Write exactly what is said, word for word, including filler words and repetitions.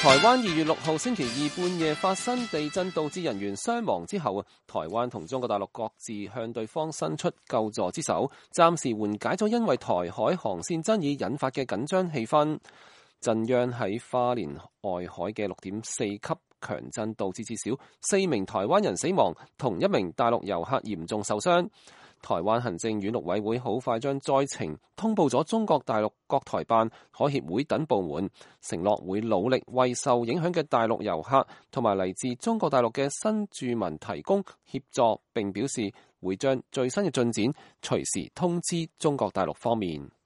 台灣二月六號星期二半夜發生地震，導致人員傷亡之後，台灣同中國大陸各自向對方伸出救助之手，暫時緩解咗因為台海航線爭議引發嘅緊張氣氛。震央喺花蓮外海嘅六點四級強震，導致至少四名台灣人死亡，同一名大陸遊客嚴重受傷。台灣行政院陸委會好快將災情通報咗中國大陸國台辦、海協會等部門，承諾會努力為受影響嘅大陸遊客同埋嚟自中國大陸嘅新住民提供協助，並表示會將最新嘅進展隨時通知中國大陸方面。